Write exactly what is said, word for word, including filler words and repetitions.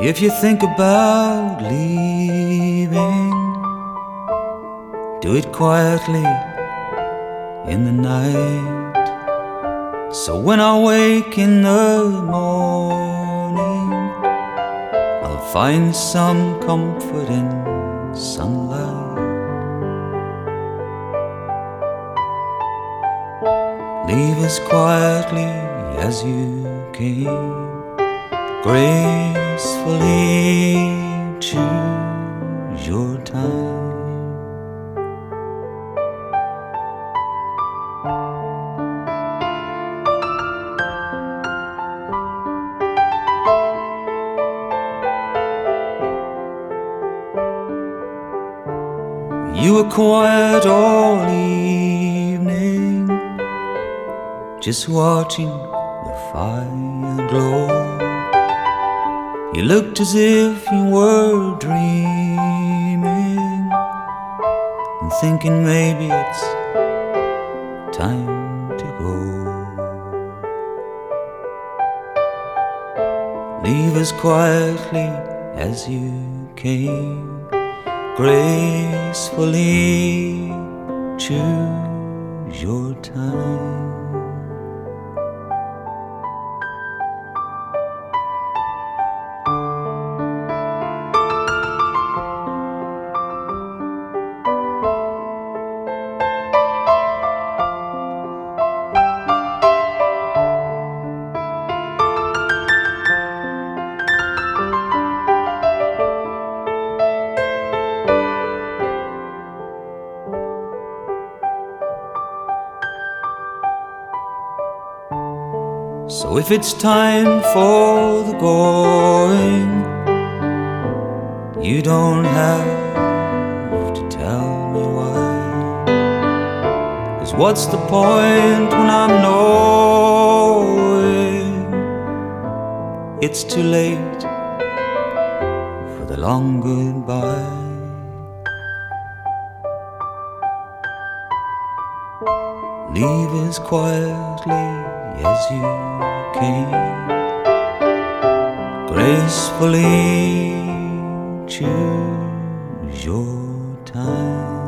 If you think about leaving, do it quietly in the night. So when I wake in the morning, I'll find some comfort in sunlight. Leave as quietly as you came, gracefully choose your time. You were quiet all evening, just watching the fire glow. You looked as if you were dreaming and thinking maybe it's time to go. Leave as quietly as you came, gracefully choose your time. So if it's time for the going, you don't have to tell me why. 'Cause what's the point when I'm knowing it's too late for the long goodbye? Leave as quietly as you came, gracefully choose your time.